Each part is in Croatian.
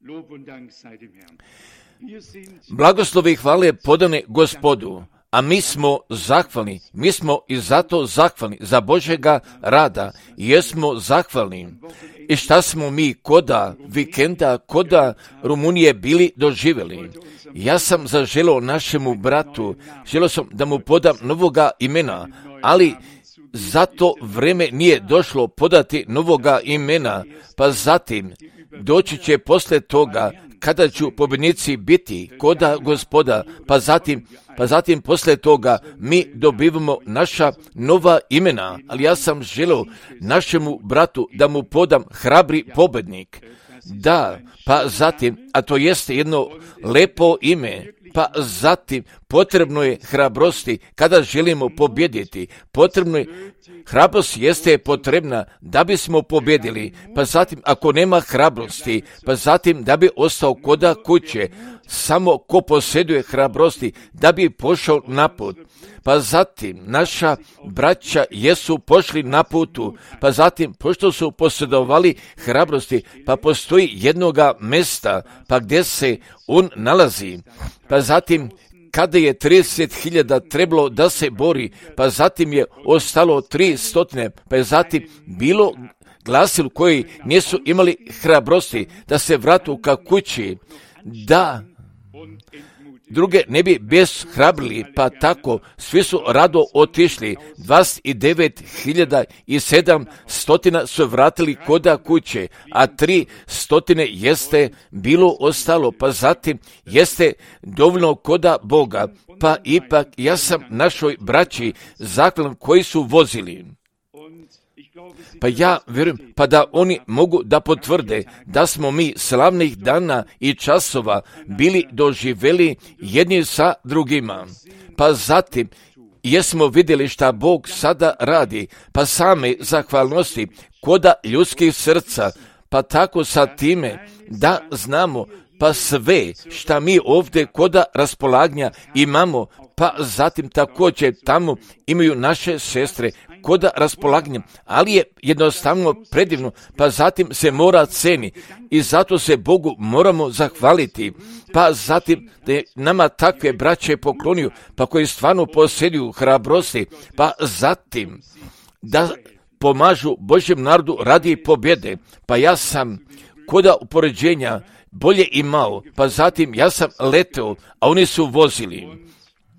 Blagoslovi i hvale podane Gospodu, a mi smo zahvalni, mi smo i zato zahvalni za Božjega rada, jesmo zahvalni. I šta smo mi koda vikenda, koda Rumunije bili doživjeli? Ja sam zaželio našemu bratu, želio sam da mu podam novoga imena, ali zato vreme nije došlo podati novoga imena, pa zatim doći će posle toga kada ću pobjednici biti koda Gospoda, pa zatim posle toga mi dobivamo naša nova imena, ali ja sam želio našemu bratu da mu podam hrabri pobjednik. Da, pa zatim, a to jeste jedno lepo ime, pa zatim potrebno je hrabrosti kada želimo pobjediti. Potrebno je, hrabrost jeste potrebna da bismo pobjedili, pa zatim ako nema hrabrosti, pa zatim da bi ostao koda kuće, samo ko posjeduje hrabrosti da bi pošao na put. Pa zatim naša braća jesu pošli na putu, pa zatim pošto su posjedovali hrabrosti, pa postoji jednoga mjesta, pa gdje se on nalazi, pa zatim kada je 30.000 trebalo da se bori, pa zatim je ostalo 300, pa je zatim bilo glasilo koji nisu imali hrabrosti da se vratu ka kući, da druge ne bi bezhrabrili, pa tako svi su rado otišli. 29.700 su vratili koda kuće, a 300 jeste bilo ostalo, pa zatim jeste dovoljno koda Boga, pa ipak ja sam našoj braći zaklan koji su vozili. Pa ja vjerujem, pa da oni mogu da potvrde da smo mi slavnih dana i časova bili doživjeli jedni sa drugima. Pa zatim jesmo vidjeli šta Bog sada radi, pa same zahvalnosti koda ljudskih srca, pa tako sa time da znamo pa sve šta mi ovdje koda raspolaganja imamo, pa zatim također tamo imaju naše sestre koda raspolaganja, ali je jednostavno predivno, pa zatim se mora ceni i zato se Bogu moramo zahvaliti, pa zatim da je nama takve braće poklonio, pa koji stvarno posjeduju hrabrosti, pa zatim da pomažu Božjem narodu radi pobjede, pa ja sam koda upoređenja bolje imao, pa zatim ja sam leteo, a oni su vozili.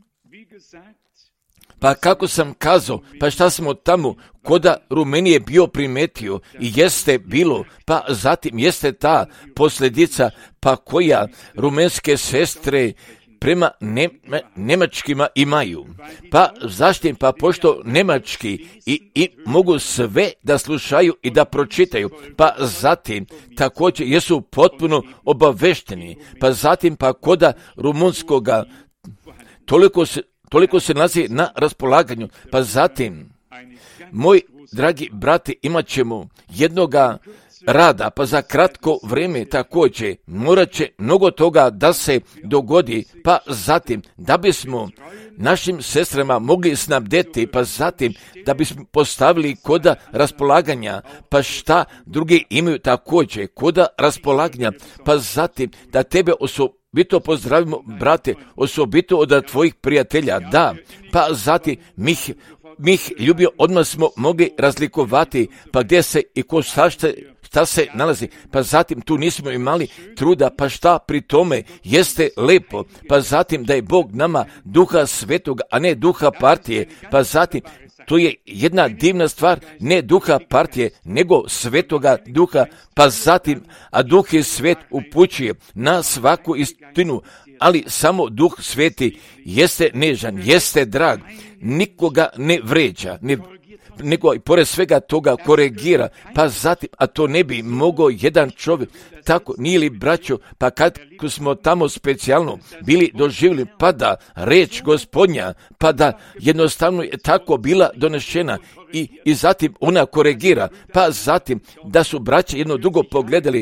Pa kako sam kazao, pa šta smo tamo koda Rumenije bio primetio i jeste bilo, pa zatim jeste ta posljedica, pa koja rumenske sestre prema Nemačkima imaju. Pa zašto? Pa pošto Nemački i mogu sve da slušaju i da pročitaju, pa zatim također jesu potpuno obavešteni, pa zatim pa koda rumunskoga toliko se nalazi na raspolaganju, pa zatim, moj dragi brati, imat ćemo jednoga rada, pa za kratko vrijeme također morat će mnogo toga da se dogodi, pa zatim da bismo našim sestrama mogli snabdeti, pa zatim da bismo postavili koda raspolaganja, pa šta drugi imaju također koda raspolaganja, pa zatim da tebe osobito pozdravimo, brate, osobito od tvojih prijatelja, da, pa zatim mi ljubio odmah smo mogli razlikovati, pa gdje se i ko šta se nalazi, pa zatim tu nismo imali truda, pa šta pri tome jeste lepo, pa zatim da je Bog nama duha svetoga, a ne duha partije, pa zatim to je jedna divna stvar, ne duha partije, nego svetoga duha, pa zatim, a duh je svet upućuje na svaku istinu, ali samo duh sveti jeste nežan, jeste drag, nikoga ne vređa, nego i pored svega toga koregira, pa zatim, a to ne bi mogao jedan čovjek, tako nije li braćo, pa kad smo tamo specijalno bili doživjeli, pa da reč Gospodnja, pa da jednostavno je tako bila donešena i zatim ona koregira, pa zatim da su braće jedno drugo pogledali,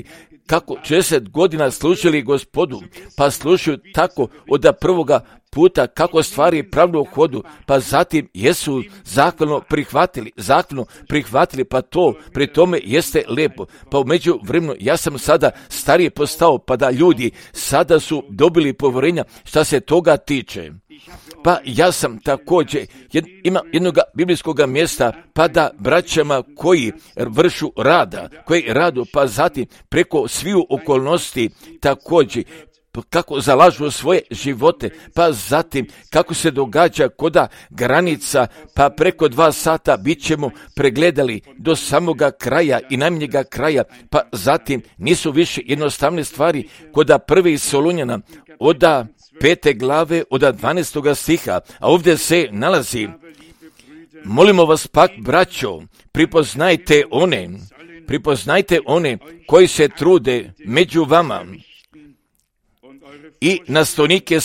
kako 40 godina slušali Gospodu, pa slušaju tako od prvoga puta kako stvari pravno u hodu, pa zatim jesu zakonu prihvatili, pa to pri tome jeste lijepo. Pa u međuvremenu ja sam sada stariji postao, pa da ljudi sada su dobili povjerenja šta se toga tiče. Pa ja sam također ima jednog biblijskog mjesta, pa da braćama koji vršu koji radu, pa zatim preko sviju okolnosti također kako zalažu svoje živote, pa zatim kako se događa koda granica, pa preko 2 sata bit ćemo pregledali do samoga kraja i najmanjega kraja, pa zatim nisu više jednostavne stvari koda 1. Solunjana od 5. glave od 12. stiha, a ovdje se nalazi: molimo vas pak, braćo, pripoznajte one koji se trude među vama i nastavnike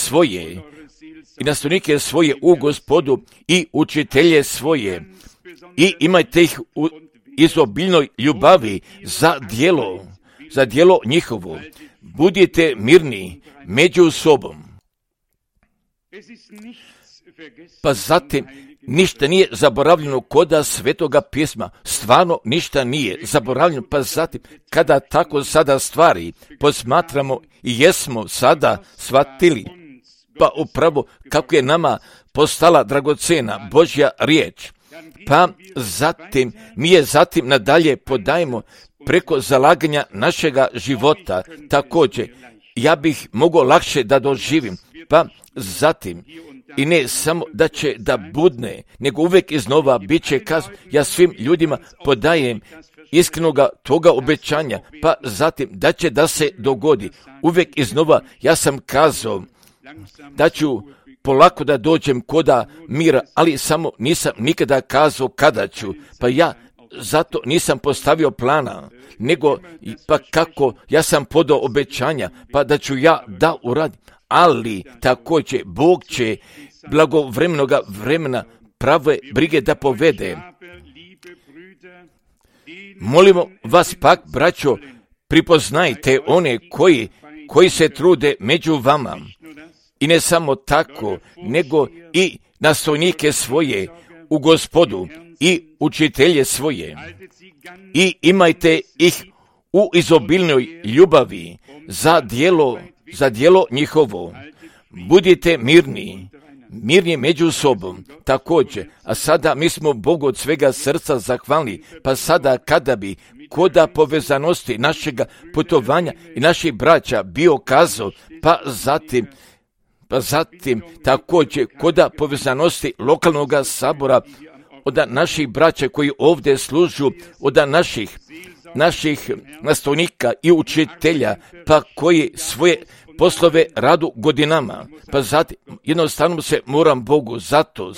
svoje u Gospodu i učitelje svoje, i imajte ih u izobiljnoj ljubavi za djelo njihovo. Budite mirni među sobom. Pa zatim ništa nije zaboravljeno koda Svetoga pisma, stvarno ništa nije zaboravljeno, pa zatim kada tako sada stvari posmatramo i jesmo sada shvatili, pa upravo kako je nama postala dragocena Božja riječ, pa zatim mi je nadalje podajemo preko zalaganja našega života. Također ja bih mogao lakše da doživim, pa zatim i ne samo da će da budne, nego uvijek iznova bit će kazano. Ja svim ljudima podajem iskrenoga toga obećanja, pa zatim da će da se dogodi. Uvijek iznova ja sam kazao da ću polako da dođem koda mira, ali samo nisam nikada kazao kada ću, pa ja zato nisam postavio plana, nego pa kako ja sam podao obećanja, pa da ću ja da uradim. Ali također Bog će blagovremenoga vremena prave brige da povede. Molimo vas pak, braćo, pripoznajte one koji se trude među vama. I ne samo tako, nego i nastavnike svoje u Gospodu i učitelje svoje. I imajte ih u izobilnoj ljubavi za djelo njihovo. Budite mirni među sobom. Također, a sada mi smo Bogu od svega srca zahvalni, pa sada kada bi koda povezanosti našega putovanja i naših braća bio kazao, pa zatim također koda povezanosti lokalnog sabora, od naših braća koji ovdje služu, od naših nastavnika i učitelja, pa koji svoje poslove radu godinama, pa zatim jednostavno se moram Bogu zato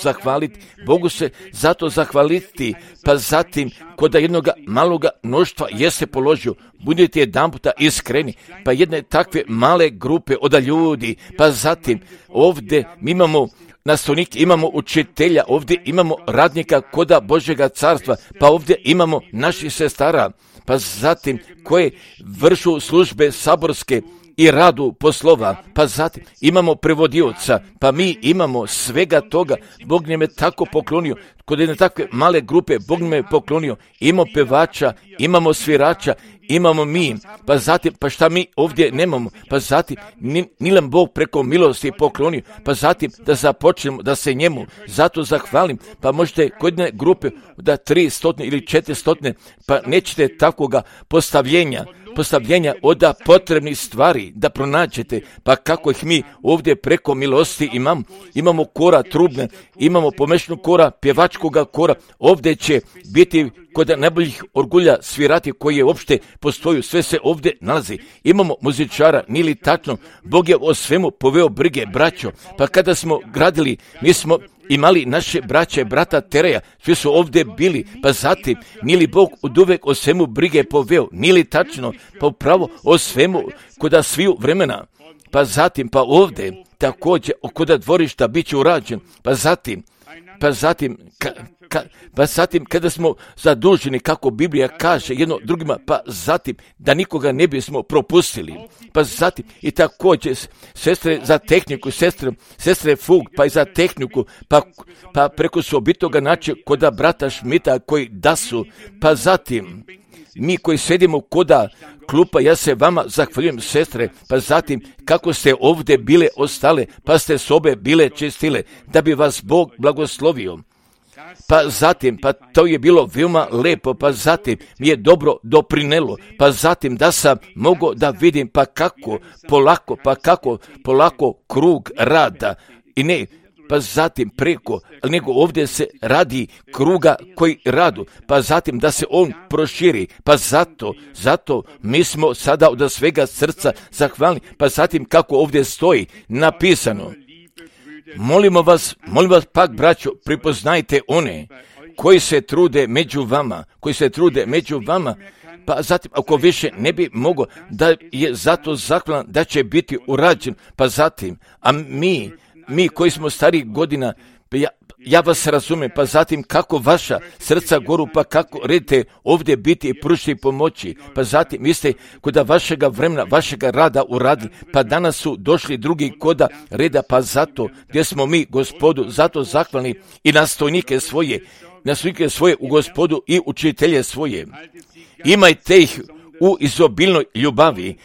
zahvaliti, pa zatim kod jednog maloga mnoštva jeste položio, budite jedanputa iskreni, pa jedne takve male grupe od ljudi, pa zatim ovdje mi imamo nastavnike, imamo učitelja, ovdje imamo radnika koda Božjega carstva, pa ovdje imamo naših sestara, pa zatim koje vršu službe saborske i radu poslova, pa zatim imamo prevodioca, pa mi imamo svega toga. Bog nam je tako poklonio, kod jedne takve male grupe Bog nam je poklonio, imamo pevača, imamo svirača, imamo mi, pa zatim, pa šta mi ovdje nemamo, pa zatim ni nam Bog preko milosti poklonio, pa zatim da započnemo da se njemu zato zahvalim, pa možete kod jedne grupe da 300 ili 400, pa nećete takvoga postavljenja od potrebnih stvari da pronađete, pa kako ih mi ovdje preko milosti imamo kora trubne, imamo pomešnu kora, pjevačkoga kora, ovdje će biti kod najboljih orgulja svirati koji je uopšte postoju, sve se ovdje nalazi. Imamo muzičara, nili tačno, Bog je o svemu poveo brige, braćo, pa kada smo gradili, mi smo imali naše braće, brata Tereja, svi su ovdje bili, pa zatim, nili Bog oduvek o svemu brige poveo, nili tačno, pa upravo o svemu koda sviju vremena, pa zatim, pa ovdje, također, koda dvorišta bit će urađen, pa zatim, pa zatim, pa zatim kada smo zaduženi, kako Biblija kaže, jedno drugima, pa zatim da nikoga ne bismo propustili, pa zatim i također sestre za tehniku, sestre Fug, pa i za tehniku, pa preko sobitoga načina koda brata Šmita koji da su, pa zatim mi koji sedimo koda klupa, ja se vama zahvaljujem, sestre, pa zatim kako ste ovdje bile ostale, pa ste sobe bile čistile, da bi vas Bog blagoslovio. Pa zatim, pa to je bilo veoma lepo, pa zatim mi je dobro doprinelo, pa zatim da sam mogao da vidim pa kako polako krug rada i ne, pa zatim preko, nego ovdje se radi kruga koji radu, pa zatim da se on proširi, pa zato mi smo sada od svega srca zahvalni, pa zatim kako ovdje stoji napisano. Molimo vas pak, braćo, pripoznajte one koji se trude među vama, pa zatim ako više ne bi mogao da je zato zahvalan da će biti urađen, pa zatim, a mi koji smo starih godina, ja vas razumijem, pa zatim kako vaša srca goru, pa kako redite ovdje biti i pružiti pomoći, pa zatim vi ste koda vašega vremena, vašega rada uradili, pa danas su došli drugi koda reda, pa zato gdje smo mi Gospodu zato zahvalni i nastojnike svoje u Gospodu i učitelje svoje. Imajte ih u izobilnoj ljubavi,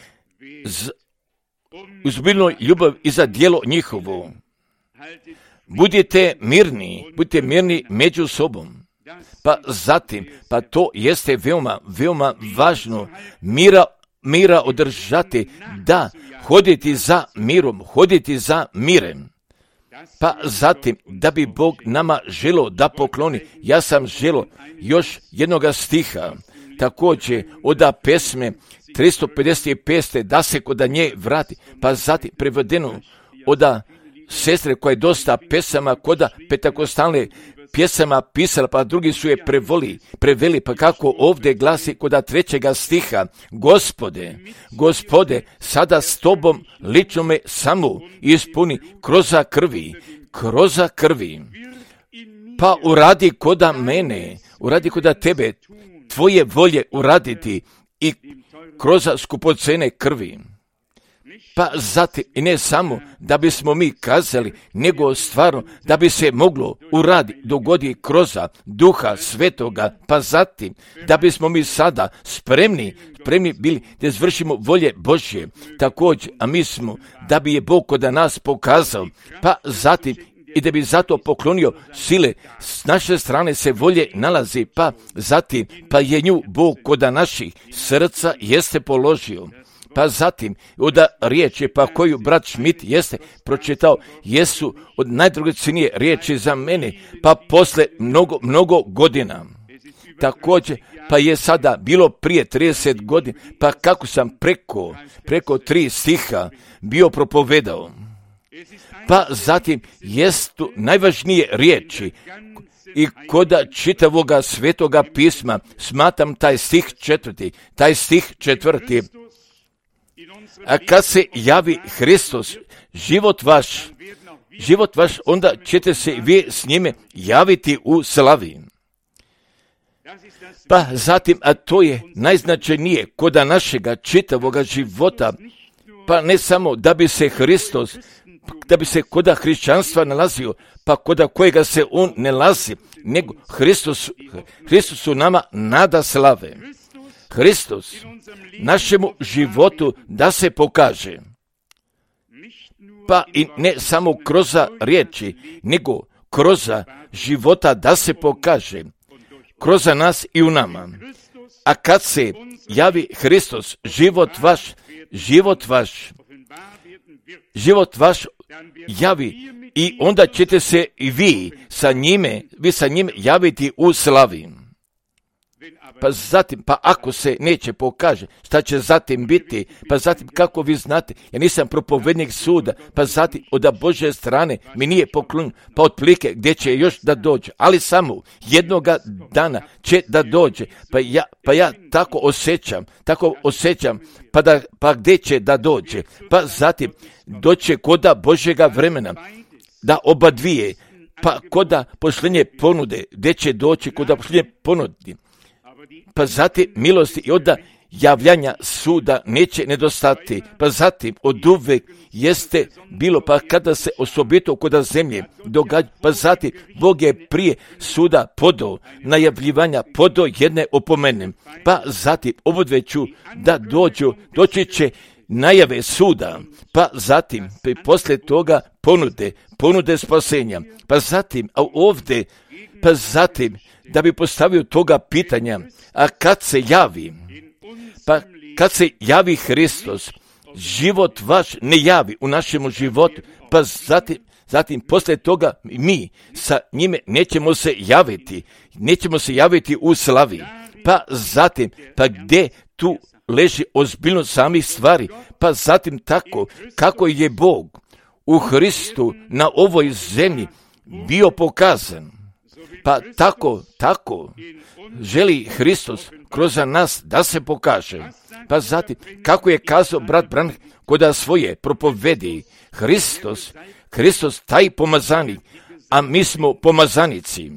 i za djelo njihovo. Budite mirni među sobom. Pa zatim, pa to jeste veoma važno, mira održati, da hoditi za mirem. Pa zatim, da bi Bog nama želo da pokloni, ja sam želo još jednoga stiha, također od pesme 355. da se kod nje vrati, pa zatim prevedeno od sestre koja je dosta pesama koda petakostalne pjesama pisala, pa drugi su je preveli, pa kako ovdje glasi koda 3. stiha, Gospode, sada s tobom lično me samo ispuni kroza krvi, pa uradi koda mene, uradi koda tebe, tvoje volje uraditi i kroza skupocene krvi. Pa zatim, i ne samo da bismo mi kazali, nego stvarno da bi se moglo dogodi kroza Duha Svetoga, pa zatim da bismo mi sada spremni bili da izvršimo volje Božje, također, a mi smo, da bi je Bog kod nas pokazao, pa zatim i da bi zato poklonio sile, s naše strane se volje nalazi, pa zatim, pa je nju Bog kod naših srca jeste položio. Pa zatim, od riječi pa koju brat Schmidt jeste pročitao, jesu od najdragocjenije riječi za mene, pa posle mnogo godina. Također, pa je sada bilo prije 30 godina, pa kako sam preko 3 stiha bio propovedao. Pa zatim, jesu najvažnije riječi i koda čitavoga svetoga pisma, smatram taj stih 4. A kad se javi Hristos, život vaš, onda ćete se vi s njime javiti u slavi. Pa zatim, a to je najznačajnije koda našega čitavoga života, pa ne samo da bi se koda hrišćanstva nalazio, pa koda kojega se on ne nalazi, nego Hristos u nama nada slave. Hristos našemu životu da se pokaže, pa i ne samo kroz riječi, nego kroz života da se pokaže, kroz nas i u nama. A kad se javi Hristos, život vaš javi i onda ćete se i vi sa njime javiti u slavi. Pa zatim, pa ako se neće pokaže, šta će zatim biti? Pa zatim, kako vi znate, ja nisam propovednik suda, pa zatim, od Božje strane mi nije poklon, pa otprilike gdje će još da dođe, ali samo jednoga dana će da dođe, pa ja tako osjećam, pa gdje će da dođe? Pa zatim, doće koda Božjega vremena, da oba dvije pa koda pošlenje ponude, gdje će doći koda pošlenje ponudi, pa zatim milosti i onda javljanja suda neće nedostati, pa zatim od uvek jeste bilo, pa kada se osobito koda zemlje događa, pa zatim Bog je prije suda podao najavljivanja, podao jedne opomene, pa zatim obodveću da doći će najave suda, pa zatim poslije toga ponude spasenja, pa zatim, a ovdje, pa zatim da bi postavio toga pitanja, a kad se javi Hristos, život vaš ne javi u našemu životu, pa zatim poslije toga mi sa njime nećemo se javiti u slavi, pa zatim, pa gdje tu leži ozbiljnost samih stvari, pa zatim tako kako je Bog u Hristu na ovoj zemlji bio pokazan, pa tako želi Hristos kroz nas da se pokaže. Pa zatim, kako je kazao brat Branham koda svoje propovedi, Hristos taj pomazanik, a mi smo pomazanici,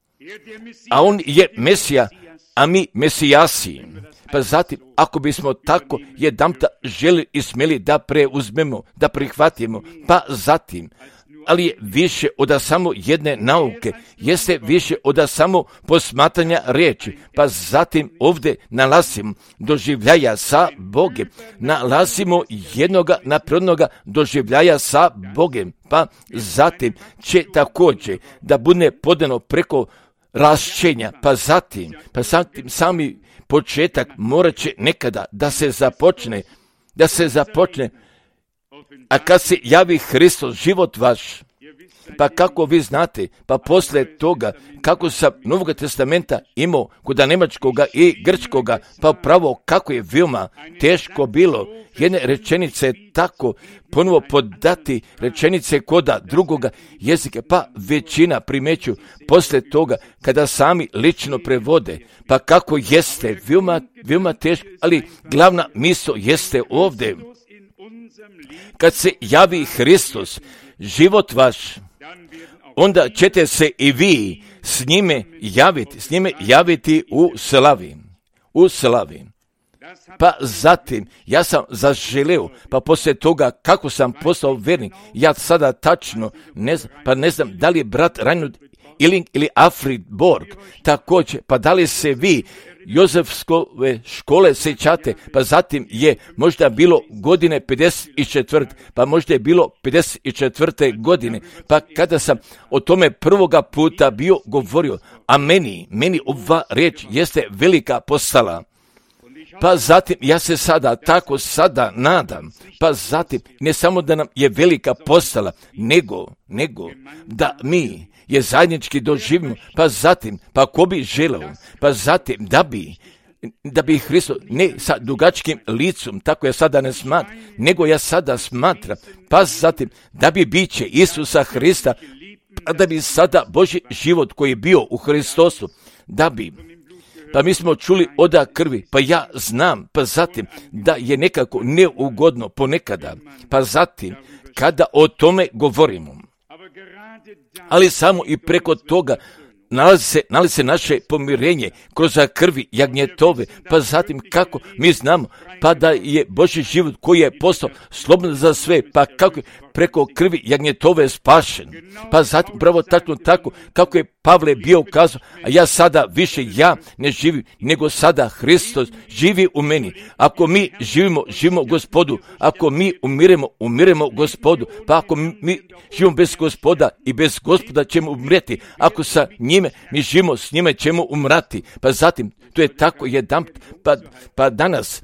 a on je Mesija, a mi Mesijasi. Pa zatim, ako bismo tako jedanputa želi i smjeli da preuzmemo, da prihvatimo, pa zatim, ali je više od samo jedne nauke, jeste više od samo posmatranja riječi, pa zatim ovdje nalazimo doživljaja sa Bogem, nalazimo jednoga naprednoga doživljaja sa Bogem, pa zatim će također da bude podano preko rašćenja, pa zatim sami početak morat će nekada da se započne, a kad se javi Hristos, život vaš, pa kako vi znate, pa poslije toga, kako sam Novog testamenta imao kod nemačkoga i grčkoga, pa pravo kako je veoma teško bilo jedne rečenice tako ponovo podati rečenice koda drugoga jezika, pa većina primeću poslije toga kada sami lično prevode, pa kako jeste veoma teško, ali glavna misao jeste ovdje. Kad se javi Hristos, život vaš, onda ćete se i vi s njime javiti u slavi. Pa zatim, ja sam zaželeo, pa poslije toga kako sam postao vernik, ja sada tačno ne znam da li je brat Reinhard Illing ili Alfred Borg, također, pa da li se vi Jozefskove škole sećate, pa zatim je možda bilo godine 54, pa možda je bilo 54. godine, pa kada sam o tome prvoga puta bio govorio, a meni ova riječ jeste velika postala. Pa zatim ja se sada nadam, pa zatim ne samo da nam je velika postala, nego da mi je zajednički doživimo, pa zatim, pa ko bi želeo, pa zatim da bi Hristos ne sa dugačkim licom, tako ja sada ne smatram, nego ja sada smatram, pa zatim da bi biće Isusa Hrista, pa da bi sada Božji život koji je bio u Hristosu, da bi, pa mi smo čuli oda krvi, pa ja znam, pa zatim da je nekako neugodno ponekada, pa zatim kada o tome govorimo, ali samo i preko toga nalazi se naše pomirenje kroz krvi jagnjetove, pa zatim kako mi znamo, pa da je Božji život koji je postao slobodan za sve, pa kako je preko krvi jagnjetove spašen, pa zatim pravo tačno tako kako je Pavle bio kazao, a ja sada više ja ne živim, nego sada Hristos živi u meni. Ako mi živimo Gospodu, ako mi umiremo Gospodu, pa ako mi živimo bez Gospoda i bez Gospoda ćemo umreti, ako sa njime mi živimo, s njime ćemo umrati, pa zatim to je tako jedan, pa danas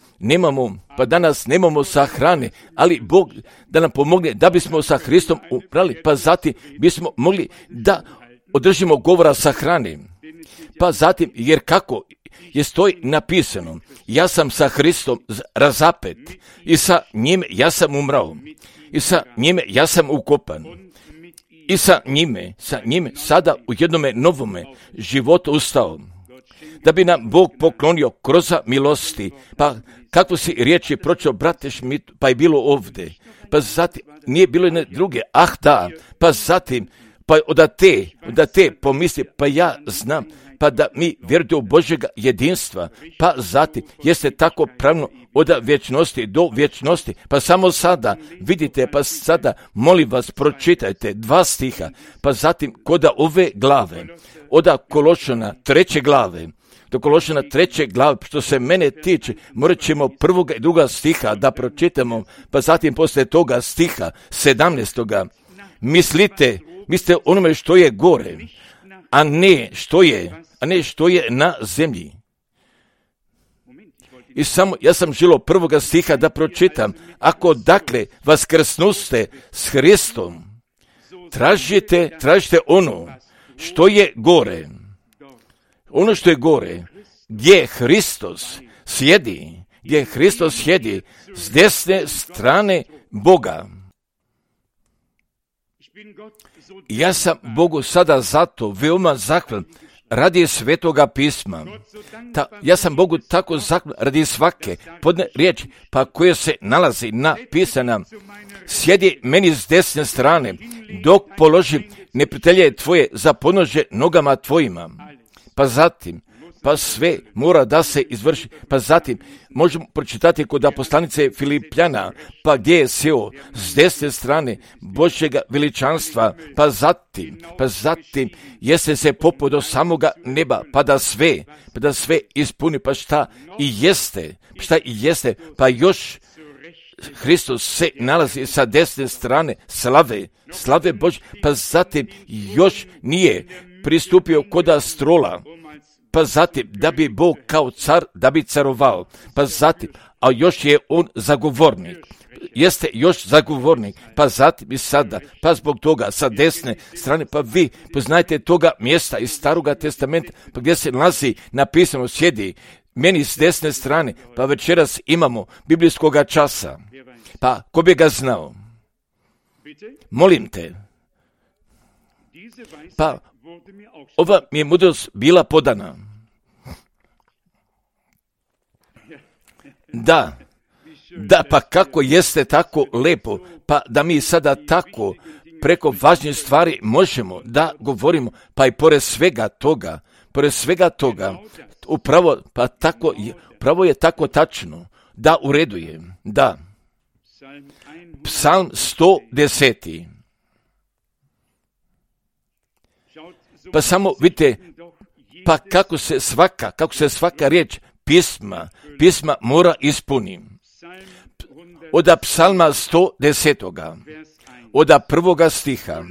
nemamo sahrane, ali Bog da nam pomogne da bismo sa Hristom umrali, pa zatim bismo mogli da održimo govora sahrane. Pa zatim, jer kako je stoji napisano, ja sam sa Hristom razapet i sa njime ja sam umrao i sa njime ja sam ukopan i sa njime sada u jednome novome životu ustao, da bi nam Bog poklonio kroz milosti. Pa kako si riječi pročeo, brate Šmit, pa je bilo ovdje, pa zatim nije bilo jedne druge, da, pa zatim pa da te pomisli, pa ja znam, pa da mi vjerujete u Božjega jedinstva, pa zatim jeste tako pravno od vječnosti do vječnosti, pa samo sada, vidite, pa sada, molim vas, pročitajte 2 stiha, pa zatim kod ove glave, od Kološana 3. glave, do Kološana 3. glave, što se mene tiče, morat ćemo 1. i 2. stiha da pročitamo, pa zatim poslije toga stiha 17. Mislite onome što je gore, a ne što je na zemlji. I samo, ja sam želio 1. stiha da pročitam. Ako dakle vaskrsnuste s Hristom, tražite ono što je gore. Ono što je gore, gdje Hristos sjedi s desne strane Boga. Ja sam Bogu sada zato veoma zahvalan radi Svetoga pisma. Ja sam Bogu tako zahvalan radi svake podne riječi, pa koje se nalazi napisana. Sjedi meni s desne strane, dok položim neprijatelje tvoje za podnožje nogama tvojima. Pa zatim, pa sve mora da se izvrši. Pa zatim možemo pročitati kod poslanice Filipljana, pa gdje je sjeo s desne strane Božjega veličanstva, pa zatim jeste se popeo do samoga neba, pa da sve ispuni, pa šta i jeste, pa još Hristos se nalazi sa desne strane slave Božje, pa zatim još nije pristupio koda strola, pa zatim da bi Bog kao car, da bi carovao, pa zatim, a još je on zagovornik, jeste još zagovornik, pa zatim i sada, pa zbog toga sa desne strane, pa vi poznajte toga mjesta iz Staroga testamenta, pa gdje se nalazi napisano sjedi meni s desne strane, pa večeras imamo biblijskoga časa, pa ko bi ga znao? Molim te, pa ova mi je mudrost bila podana. Da, pa kako jeste tako lepo, pa da mi sada tako preko važnih stvari možemo da govorimo, pa i pored svega toga, upravo je tako tačno, da u redu je, da. Psalm 110. Pa samo vidite, pa kako se svaka riječ pisma mora ispuniti. Od psalma 110. od 1. stiha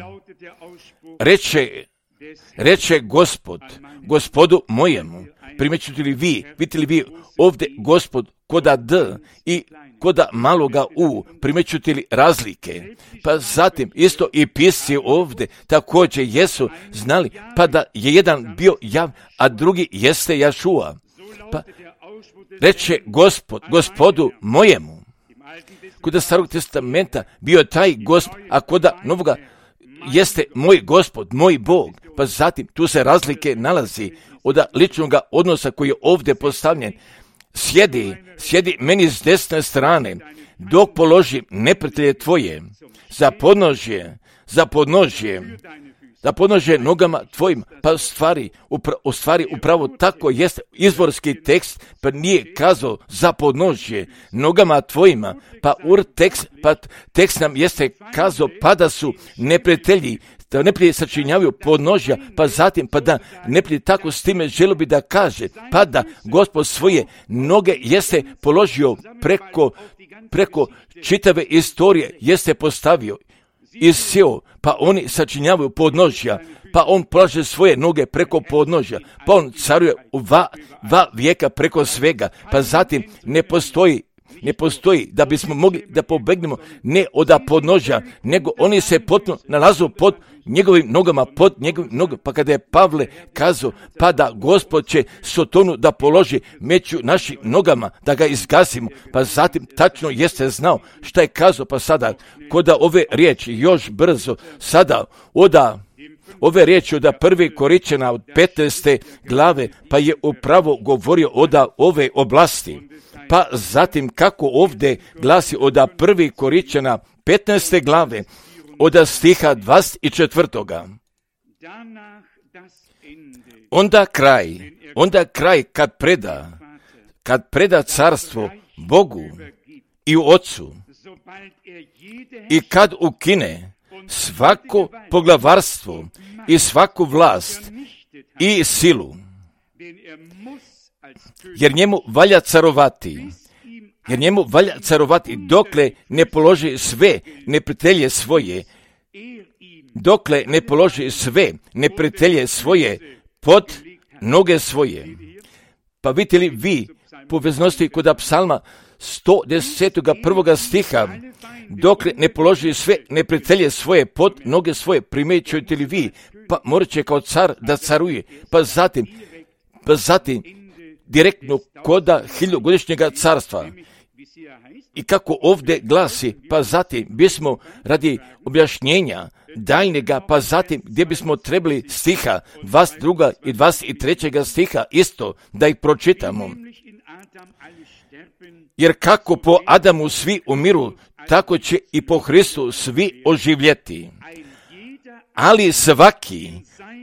reče Gospodu mojemu, primjećujete li vi, vidite li vi ovdje Gospod koda D i koda maloga U, primjećujete li razlike? Pa zatim isto i pisci ovdje također jesu znali, pa da je jedan bio Jav, a drugi jeste Jašua. Pa reče Gospodu mojemu. Koda Starog testamenta bio taj Gospod, a koda Novoga jeste moj Gospod, moj Bog. Pa zatim tu se razlike nalazi od ličnog odnosa koji je ovdje postavljen. Sjedi meni s desne strane, dok položim neprijatelje tvoje za podnožje nogama tvojim. Pa u stvari upravo tako jest izvorski tekst, pa nije kazao za podnožje nogama tvojima, pa tekst nam jeste kazao pa da su neprijatelji, da neprijatelji sačinjavaju podnožja, pa zatim pa da neprijatelji tako s time želo bi da kaže, pa da Gospod svoje noge jeste položio preko čitave istorije, jeste postavio i sjeo, pa oni sačinjavaju podnožja, pa on polaže svoje noge preko podnožja, pa on caruje u dva vijeka preko svega, pa zatim ne postoji da bismo mogli da pobegnemo ne od podnožja, nego oni se potpuno nalazu pod njegovim nogama, pa kada je Pavle kazao, pa da Gospod će Sotonu da položi među našim nogama, da ga izgasimo, pa zatim tačno jeste znao šta je kazao, pa sada koda ove riječi još brzo, sada ove riječi od 1. Korinćana od 15. glave, pa je upravo govorio od ove oblasti. Pa zatim kako ovdje glasi od 1. Korinćana 15. glave, od stiha 24. Onda kraj kad preda carstvo Bogu i Otcu i kad ukine svako poglavarstvo i svaku vlast i silu, jer njemu valja carovati dokle ne položi sve neprijatelje svoje pod noge svoje. Pa vidite li vi poveznosti kod psalma 110. stiha, dokle ne položi sve neprijatelje svoje pod noge svoje, primjećujete li vi, pa morat će kao car da caruje, pa zatim direktno koda 1000-godišnjega carstva. I kako ovdje glasi, pa zatim bismo radi objašnjenja daljnjega, pa zatim gdje bismo trebali stiha 22. i 23. stiha isto da ih pročitamo. Jer kako po Adamu svi umiru, tako će i po Hristu svi oživjeti. Ali svaki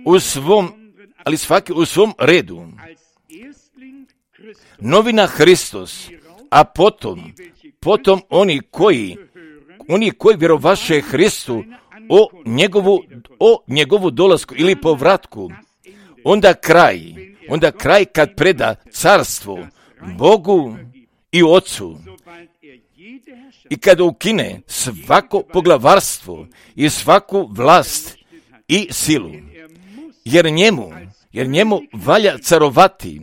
u svom redu. Novina Hristos, a potom oni koji vjerovaše Hristu o njegovu dolasku ili povratku. Onda kraj kad preda carstvo Bogu i Otcu i kad ukine svako poglavarstvo i svaku vlast i silu, jer njemu valja carovati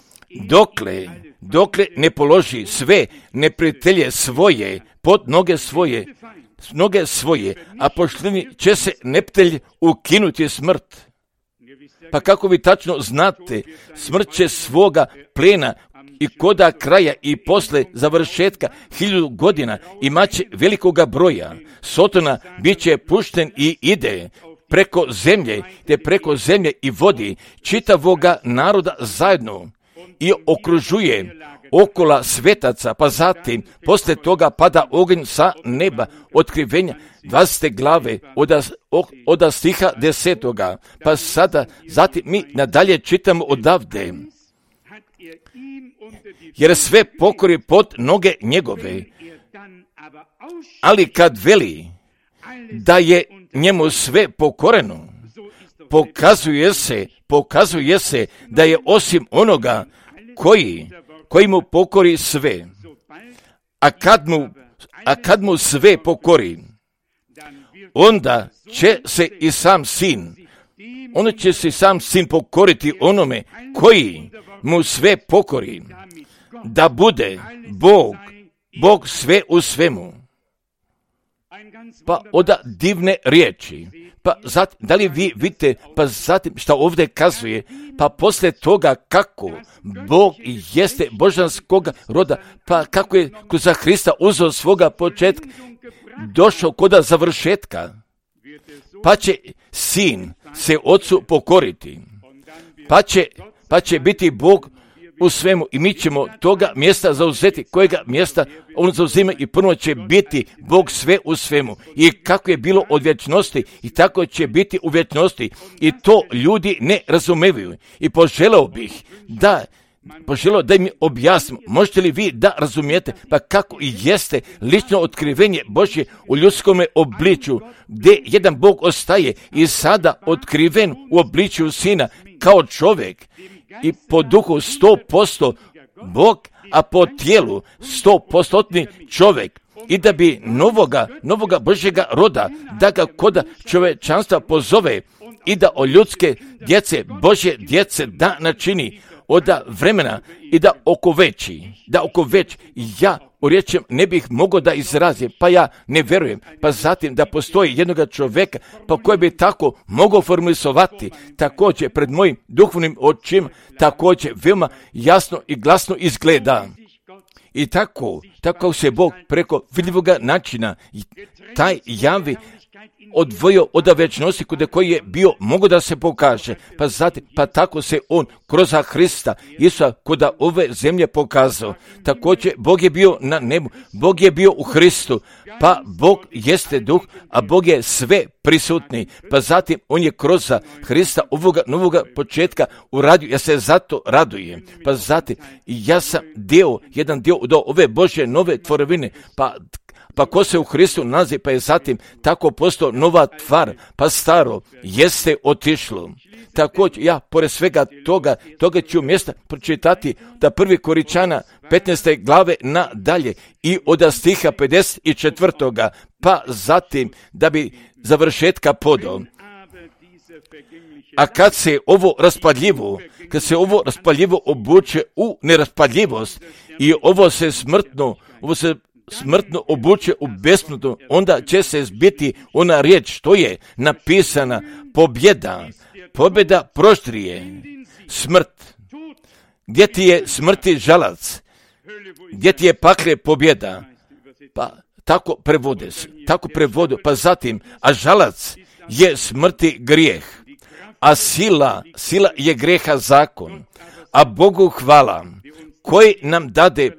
dokle ne položi sve neprijatelje svoje pod noge svoje, a pošteni će se neprijatelj ukinuti smrt. Pa kako vi tačno znate, smrt će svoga plena i koda kraja i posle završetka 1000 godina imaće velikoga broja. Sotona bit će pušten i ide preko zemlje i vodi čitavoga naroda zajedno i okružuje okola svetaca, pa zatim posle toga pada oganj sa neba, otkrivenja 20. glave od stiha 10. Pa sada zatim mi nadalje čitamo odavde. Jer sve pokori pod noge njegove, ali kad veli da je njemu sve pokoreno, pokazuje se da je osim onoga koji mu pokori sve. A kad mu sve pokori, onda će se i sam sin pokoriti onome koji mu sve pokori, da bude Bog sve u svemu. Pa oda divne riječi. Pa zatim, da li vi vidite, pa zatim što ovdje kazuje, pa poslije toga kako Bog jeste božanskog roda, pa kako je za Hrista uzeo svoga početka, došao koda završetka, pa će sin se Otcu pokoriti, pa će biti Bog u svemu i mi ćemo toga mjesta zauzeti, kojega mjesta on zauzima i prvo će biti Bog sve u svemu. I kako je bilo od vječnosti i tako će biti u vječnosti i to ljudi ne razumevaju. I poželeo da mi objasnim, možete li vi da razumijete pa kako i jeste lično otkrivenje Božje u ljudskome obličju, gdje jedan Bog ostaje i sada otkriven u obličju Sina kao čovjek i po duhu 100% Bog, a po tijelu 100% čovjek. I da bi novoga Božjega roda, da ga koda čovječanstva pozove i da o ljudske djece, Božje djece da načini od vremena i da oko već ja u riječem ne bih mogao da izrazim, pa ja ne vjerujem, pa zatim da postoji jednoga čovjeka pa koji bi tako mogao formulisovati, također pred mojim duhovnim očima, također veoma jasno i glasno izgleda. I tako se Bog preko vidljivoga načina taj javi odvojio od večnosti kod koji je bio, mogu da se pokaže. Pa zatim, pa tako se on kroz Hrista Isusa kod ove zemlje pokazao. Također, Bog je bio na nebu, Bog je bio u Hristu, pa Bog jeste duh, a Bog je sve prisutni. Pa zatim, on je kroz Hrista ovoga novoga početka uradio, ja se zato radujem. Pa zatim, ja sam jedan dio od ove Božje nove tvorevine, pa ko se u Hristu nalazi, pa je zatim tako postao nova tvar, pa staro jeste otišlo. Također, ja, pored svega toga ću mjesta pročitati da 1. Koričana 15. glave nadalje i od stiha 54. pa zatim da bi završetka podao. A kad se ovo raspadljivo obuče u neraspadljivost i ovo se smrtno obuče u besmrtno, onda će se zbiti ona riječ što je napisana: pobjeda proštrije smrt. Gdje ti je smrti žalac? Gdje ti je pakle pobjeda? Pa tako prevode, pa zatim, a žalac je smrti grijeh, a sila je greha zakon, a Bogu hvala koji nam dade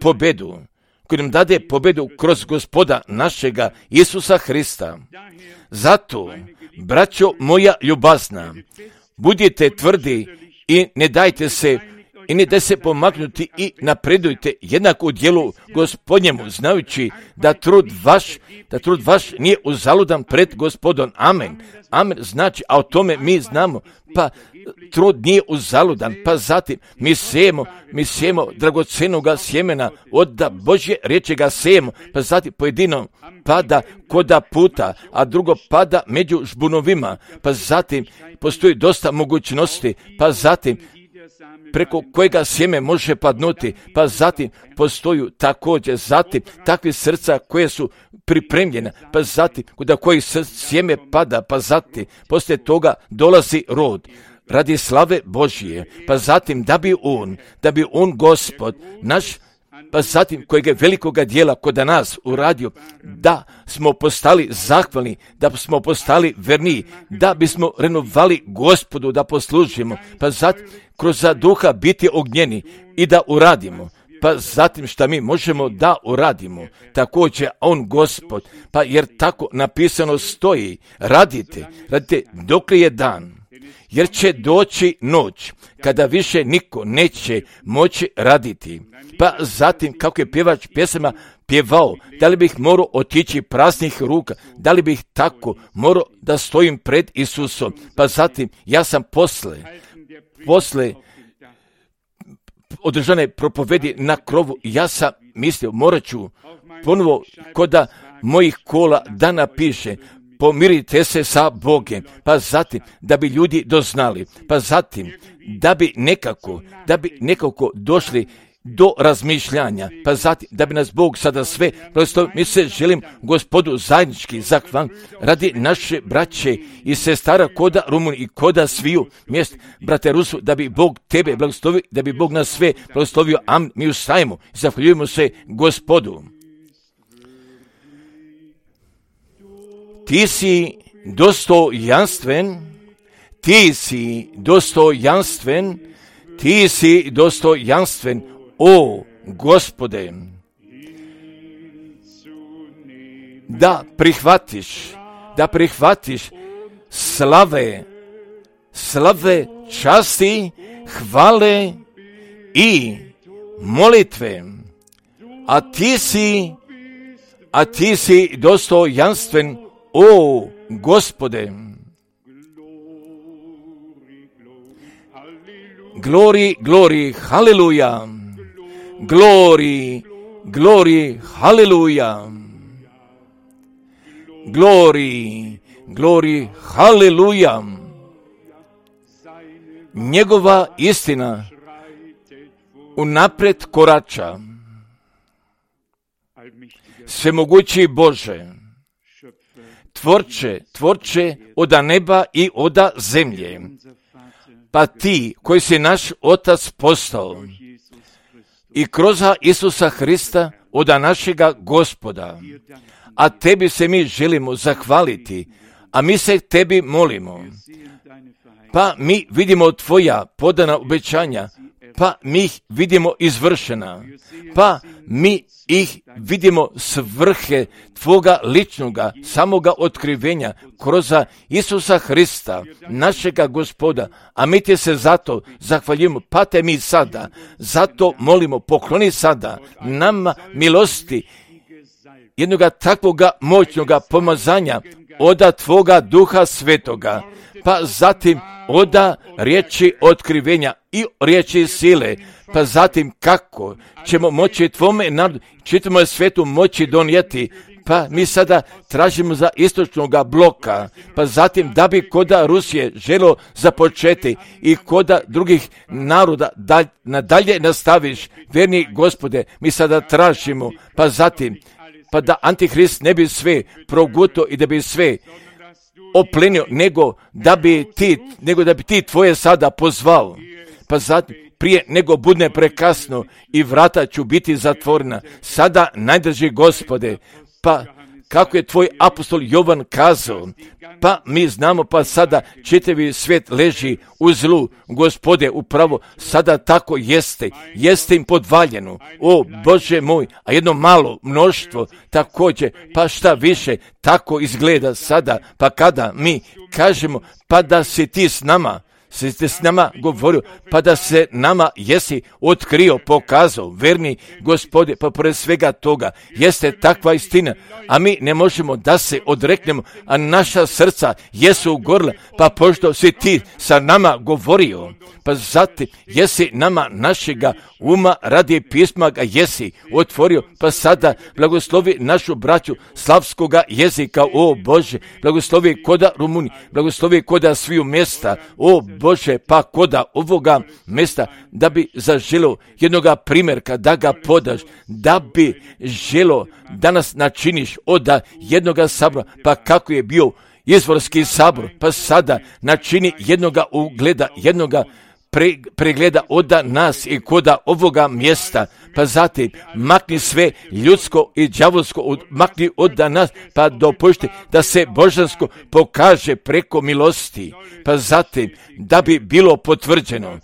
pobjedu kroz Gospoda našega Isusa Hrista. Zato, braćo moja ljubazna, budite tvrdi i ne dajte se pomaknuti i napredujte jednako u djelu Gospodnjemu, znajući da trud vaš nije uzaludan pred Gospodom. Amen. Amen znači, a o tome mi znamo, pa trud nije uzaludan, pa zatim mi sejemo dragocenoga sjemena, od Božje riječi ga sejemo, pa zatim pojedino pada koda puta, a drugo pada među žbunovima, pa zatim postoji dosta mogućnosti, pa zatim preko kojega sjeme može padnuti, pa zatim postoju također zatim takvi srca koje su pripremljena, pa zatim kod kojih sjeme pada, pa zatim poslije toga dolazi rod radi slave Božije, pa zatim da bi on Gospod naš, pa zatim kojeg je velikoga dijela kod nas uradio, da smo postali zahvalni, da smo postali verniji, da bismo renovali Gospodu da poslužimo, pa zatim kroz duha biti ognjeni i da uradimo, pa zatim šta mi možemo da uradimo, također on Gospod, pa jer tako napisano stoji, radite dok je dan, jer će doći noć kada više niko neće moći raditi. Pa zatim kako je pjevač pjesama pjevao, da li bih morao otići praznih ruka, da li bih tako morao da stojim pred Isusom, pa zatim ja sam posle održane propovedi na krovu, ja sam mislio morat ću ponovo koda mojih kola da napiše: pomirite se sa Bogom, pa zatim da bi ljudi doznali, pa zatim da bi nekako došli do razmišljanja, pa zatim da bi nas Bog sada sve, prosto mi se želim Gospodu zajednički zahvaliti radi naše braće i sestara koda Rumun i koda sviju mjest, brate Rusu, da bi Bog tebe blagoslovio, da bi Bog nas sve blagoslovio. Amen. Mi ustajemo i zahvaljujemo se Gospodu. Ti si dostojanstven, o Gospode, da prihvatiš slave, časti, hvale i molitve, a ti si dostojanstven, o Gospode. Glory, haleluja. Glory, haleluja. Glory, haleluja. Njegova istina unaprijed korača. Svemogući Bože, tvorče oda neba i oda zemlje, pa ti koji si naš Otac postao i kroz Isusa Hrista oda našega Gospoda, a tebi se mi želimo zahvaliti a mi se tebi molimo. Pa mi vidimo tvoja podana obećanja, pa mi ih vidimo izvršena, pa mi ih vidimo svrhe tvoga ličnoga, samoga otkrivenja kroz Isusa Hrista, našega Gospoda, a mi ti se zato zahvaljujemo, pa te mi sada, zato molimo, pokloni sada nama milosti, jednoga takvoga moćnoga pomazanja oda tvoga Duha Svetoga, pa zatim oda riječi otkrivenja i riječi sile, pa zatim kako ćemo moći tvome narodu, čitamo svetu moći donijeti, pa mi sada tražimo za istočnoga bloka, pa zatim da bi koda Rusije želo započeti i koda drugih naroda nadalje nastaviš, verni Gospode, mi sada tražimo, pa zatim, pa da Antihrist ne bi sve proguto i da bi sve oplenio, nego da bi ti tvoje sada pozvao, pa zatim prije nego budne prekasno i vrata ću biti zatvorena. Sada najdrži Gospode, pa kako je tvoj apostol Jovan kazao, pa mi znamo, pa sada čitavi svijet leži u zlu, Gospode, upravo sada tako jeste im podvaljeno, o Bože moj, a jedno malo mnoštvo također, pa šta više, tako izgleda sada, pa kada mi kažemo, pa da si ti s nama, s nama govorio, pa da se nama jesi otkrio, pokazao, verni Gospode, pa pored svega toga jeste takva istina, a mi ne možemo da se odreknemo, a naša srca jesu ugorila, pa pošto si ti sa nama govorio, pa zatim jesi nama našega uma radi pisma ga jesi otvorio, pa sada blagoslovi našu braću slavskoga jezika, o Bože, blagoslovi koda Rumuni, blagoslovi koda sviju mjesta, o Bože, pa koda ovoga mjesta, da bi zaželo jednoga primjerka, da ga podaš, da bi želo da nas načiniš od jednoga sabora, pa kako je bio izvorski sabor, pa sada načini jednoga ugleda, jednoga pregleda od nas i koda ovoga mjesta, pa zatim makni sve ljudsko i đavolsko, makni od nas, pa dopušti da se božansko pokaže preko milosti, pa zatim da bi bilo potvrđeno,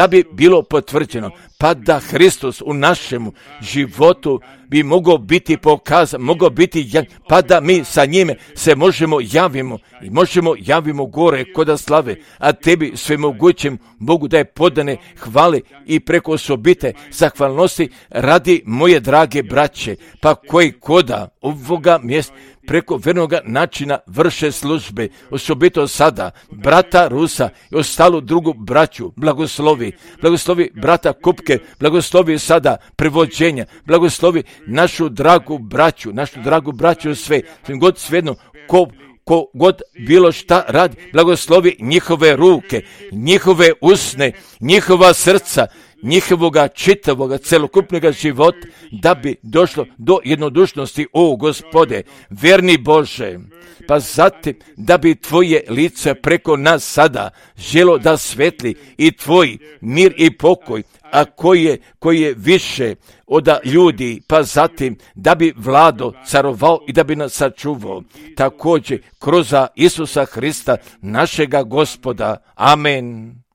pa da Hristos u našemu životu bi mogao biti pokazan, mogao biti, pa da mi sa njime se možemo javimo gore koda slave, a tebi svemogućem Bogu da je podane hvale i preko osobite zahvalnosti radi moje drage braće, pa koji koda ovoga mjesta preko vernoga načina vrše službe, osobito sada brata Rusa i ostalu drugu braću, blagoslovi brata Kupke, blagoslovi sada prevođenja, blagoslovi našu dragu braću sve god svejedno, ko god bilo šta radi, blagoslovi njihove ruke, njihove usne, njihova srca, njihovoga čitavoga celokupnoga života, da bi došlo do jednodušnosti, o Gospode, verni Bože, pa zatim da bi tvoje lice preko nas sada želo da svetli i tvoj mir i pokoj, a koji je više od ljudi, pa zatim da bi vlado, carovao i da bi nas sačuvao, također kroz Isusa Hrista, našega Gospoda. Amen.